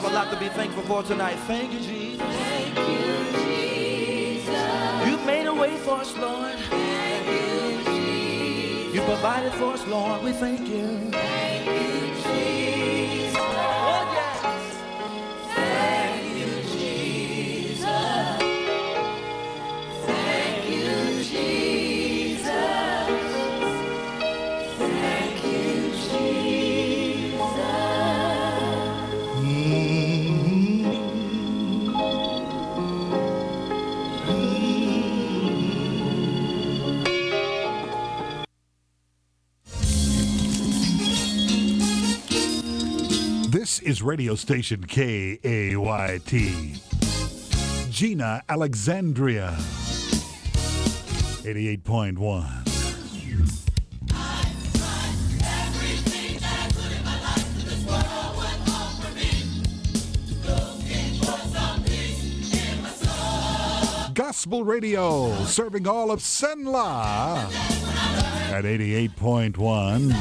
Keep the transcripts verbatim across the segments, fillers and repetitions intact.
a lot to be thankful for tonight. Thank you, Jesus. Thank you, Jesus. You made a way for us, Lord. Thank you, Jesus. You provided for us, Lord. We thank you. Thank you, Jesus. Oh, yes. Thank you, Jesus. Thank you, Jesus. Thank you, Jesus. This is radio station K A Y T. Gina, Alexandria. eighty-eight point one. Gospel Radio, serving all of Senla at eighty-eight point one.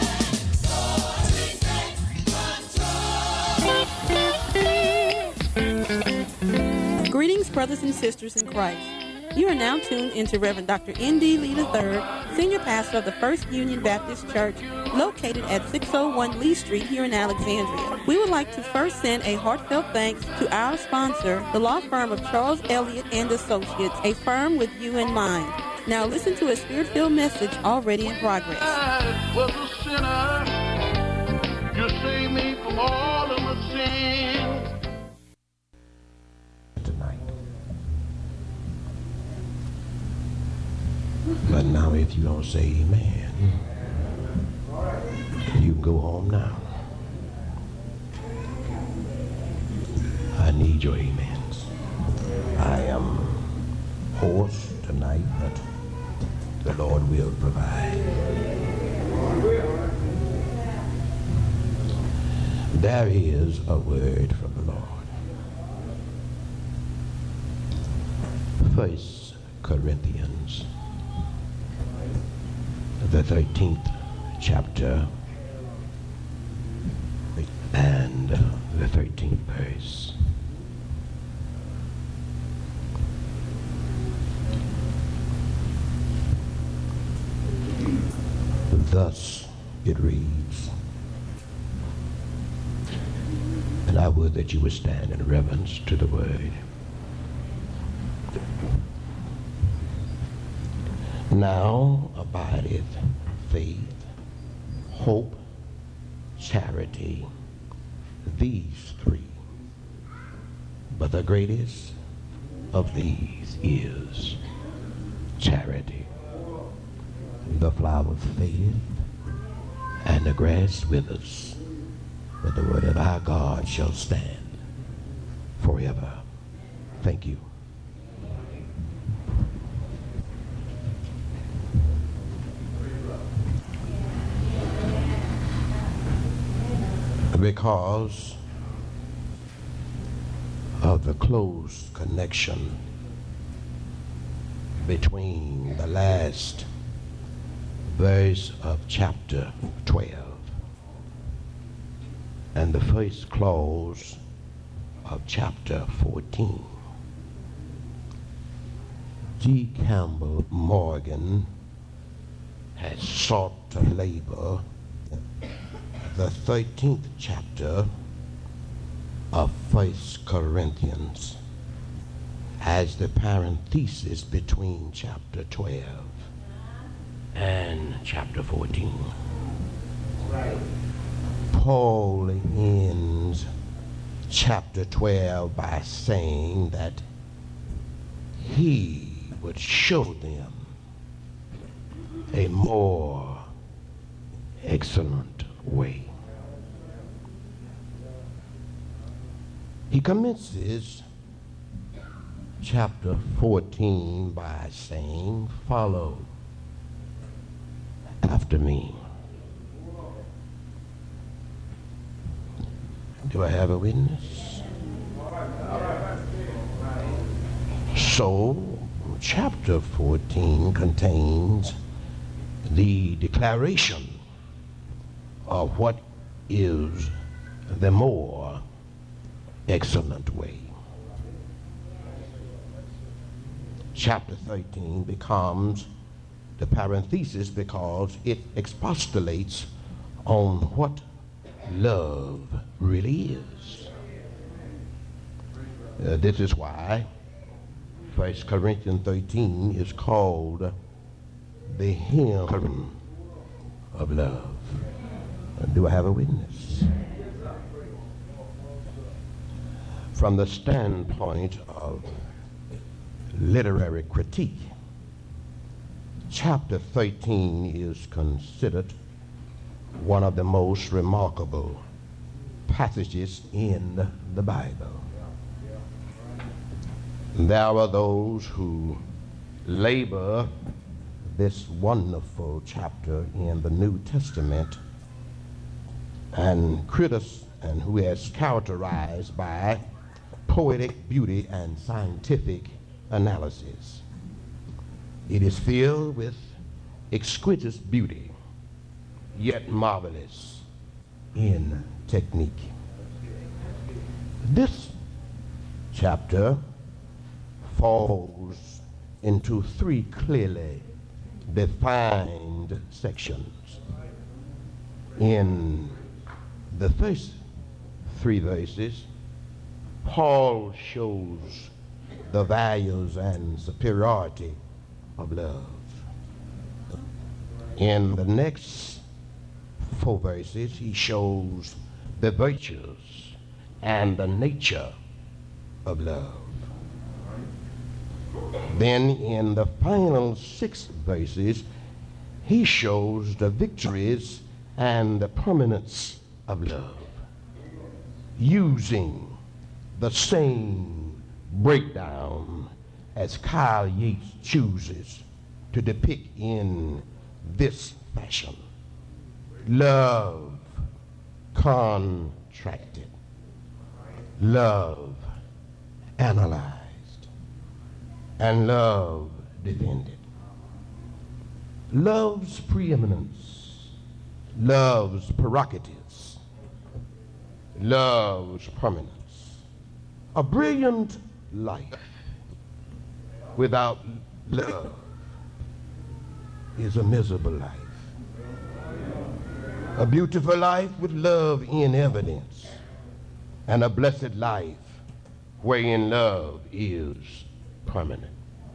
Greetings, brothers and sisters in Christ. You are now tuned into Reverend Doctor N D Lee the third, Senior Pastor of the First Union Baptist Church, located at six oh one Lee Street here in Alexandria. We would like to first send a heartfelt thanks to our sponsor, the law firm of Charles Elliott and Associates, a firm with you in mind. Now listen to a spirit-filled message already in progress. I was a sinner. You saved me from all of my sins. Tonight. But now if you don't say amen, you can go home now. I need your amens. I am hoarse tonight, but the Lord will provide. There is a word from the Lord. First Corinthians, the thirteenth chapter and the thirteenth verse. Thus it reads, and I would that you would stand in reverence to the word. Now abideth faith, hope, charity, these three. But the greatest of these is charity. The flower fadeth and the grass withers, but the word of our God shall stand forever. Thank you. Because of the close connection between the last verse of chapter twelve and the first clause of chapter fourteen. G. Campbell Morgan has sought to label the thirteenth chapter of First Corinthians as the parenthesis between chapter twelve and chapter fourteen. Right. Paul ends chapter twelve by saying that he would show them a more excellent way. He commences chapter fourteen by saying, follow after me. Do I have a witness? So, chapter fourteen contains the declaration of what is the more excellent way. Chapter thirteen becomes the parenthesis because it expostulates on what love really is. Uh, this is why First Corinthians thirteen is called the hymn of love. Uh, do I have a witness? From the standpoint of literary critique, chapter thirteen is considered one of the most remarkable passages in the Bible. There are those who labor this wonderful chapter in the New Testament and critics and who is characterized by poetic beauty and scientific analysis. It is filled with exquisite beauty, yet marvelous in technique. This chapter falls into three clearly defined sections. In the first three verses, Paul shows the values and superiority of love. In the next four verses, he shows the virtues and the nature of love. Then in the final six verses, he shows the victories and the permanence of love, using the same breakdown as Kyle Yates chooses to depict in this fashion. Love contracted, love analyzed, and love defended. Love's preeminence, love's prerogatives, love's permanence. A brilliant life without love is a miserable life. A beautiful life with love in evidence, and a blessed life wherein love is permanent.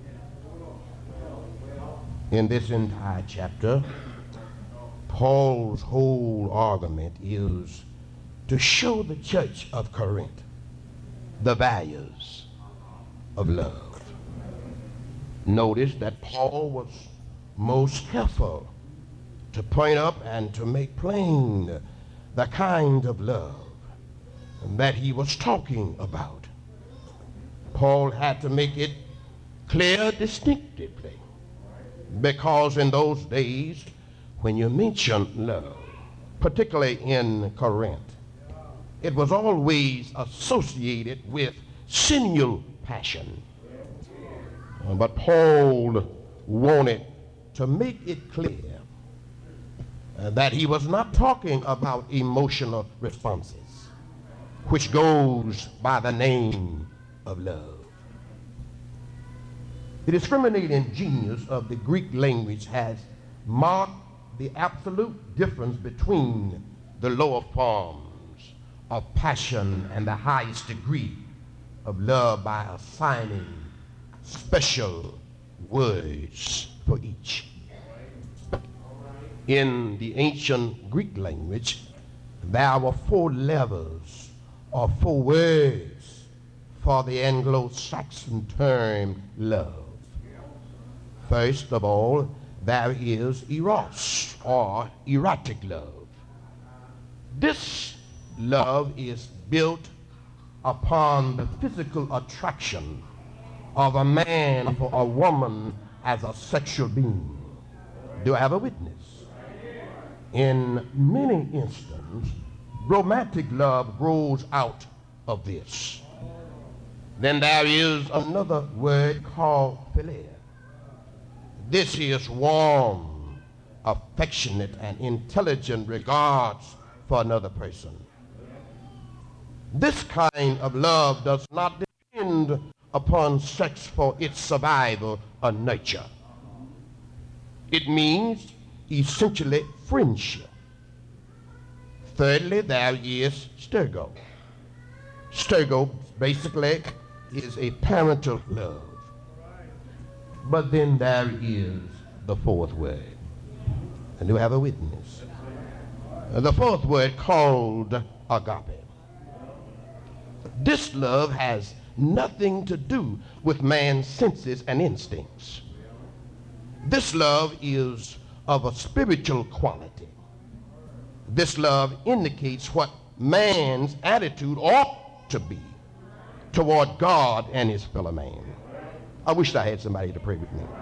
In this entire chapter, Paul's whole argument is to show the church of Corinth the values of love. Notice that Paul was most careful to point up and to make plain the kind of love that he was talking about. Paul had to make it clear distinctively, because in those days when you mention love, particularly in Corinth, it was always associated with sensual passion. But Paul wanted to make it clear uh, that he was not talking about emotional responses, which goes by the name of love. The discriminating genius of the Greek language has marked the absolute difference between the lower forms of passion and the highest degree of love by assigning special words for each. In the ancient Greek language, there were four levels or four words for the Anglo-Saxon term love. First of all, there is eros, or erotic love. This love is built upon the physical attraction of a man for a woman as a sexual being. Do I have a witness? In many instances, romantic love grows out of this. Then there is another word called philia. This is warm, affectionate, and intelligent regards for another person. This kind of love does not depend upon sex for its survival or nurture. It means essentially friendship. Thirdly, there is stergo. Stergo basically is a parental love. But then there is the fourth word. And do I have a witness? The fourth word called agape. This love has nothing to do with man's senses and instincts. This love is of a spiritual quality. This love indicates what man's attitude ought to be toward God and his fellow man. I wish I had somebody to pray with me.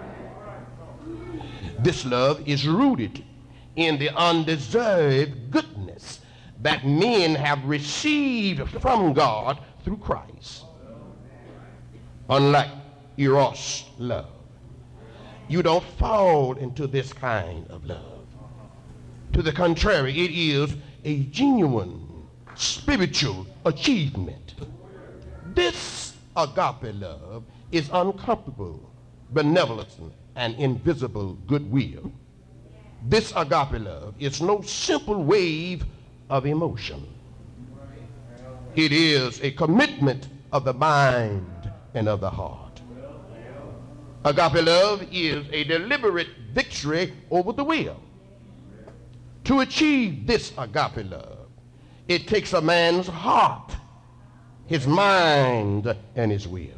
This love is rooted in the undeserved goodness that men have received from God through Christ. Unlike eros love, you don't fall into this kind of love. To the contrary, it is a genuine spiritual achievement. This agape love is uncomfortable benevolence and invisible goodwill. This agape love is no simple wave of emotion. It is a commitment of the mind and of the heart. Agape love is a deliberate victory over the will. To achieve this agape love, it takes a man's heart, his mind, and his will.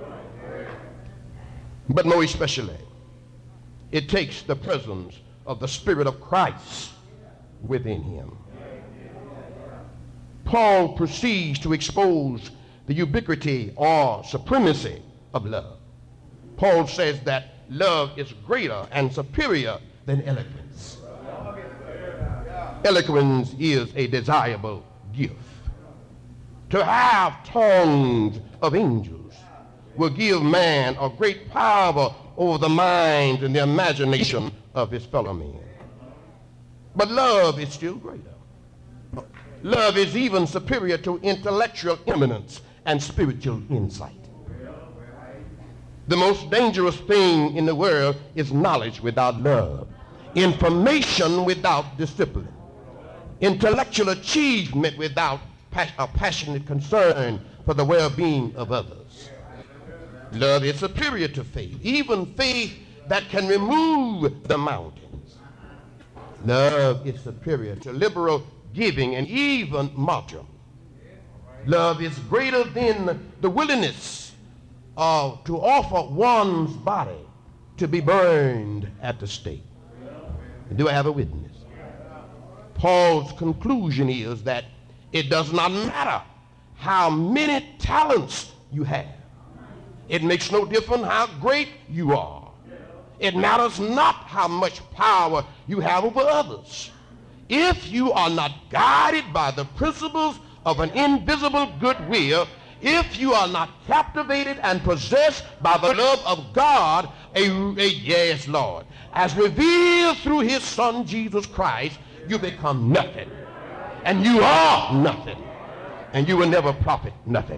But more especially, it takes the presence of the Spirit of Christ within him. Paul proceeds to expose the ubiquity or supremacy of love. Paul says that love is greater and superior than eloquence. Eloquence is a desirable gift. To have tongues of angels will give man a great power over the mind and the imagination of his fellow men. But love is still greater. Love is even superior to intellectual eminence and spiritual insight. The most dangerous thing in the world is knowledge without love, information without discipline, intellectual achievement without pas- a passionate concern for the well-being of others. Love is superior to faith, even faith that can remove the mountains. Love is superior to liberal giving and even martyrdom. Love is greater than the willingness uh, to offer one's body to be burned at the stake. Do I have a witness? Paul's conclusion is that it does not matter how many talents you have. It makes no difference how great you are. It matters not how much power you have over others. If you are not guided by the principles of an invisible goodwill, if you are not captivated and possessed by the love of God, a, a yes, Lord, as revealed through his son Jesus Christ, you become nothing. And you are nothing. And you will never profit nothing.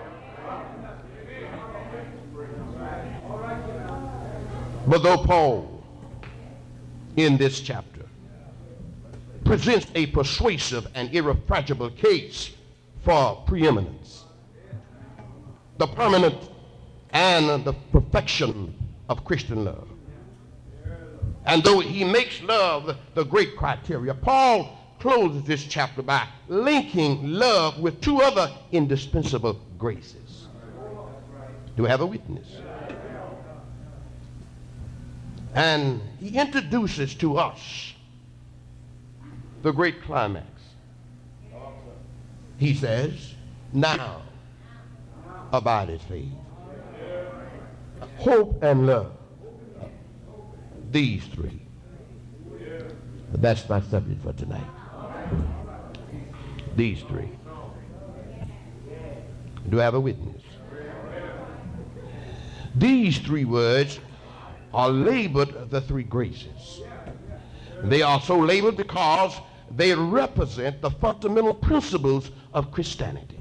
But though Paul, in this chapter, presents a persuasive and irrefragable case for preeminence, the permanent and the perfection of Christian love, and though he makes love the great criteria, Paul closes this chapter by linking love with two other indispensable graces. Do I have a witness? And he introduces to us the great climax. He says, now abideth faith, hope, and love. These three. But that's my subject for tonight. These three. Do I have a witness? These three words are labeled the three graces. They are so labeled because they represent the fundamental principles of Christianity.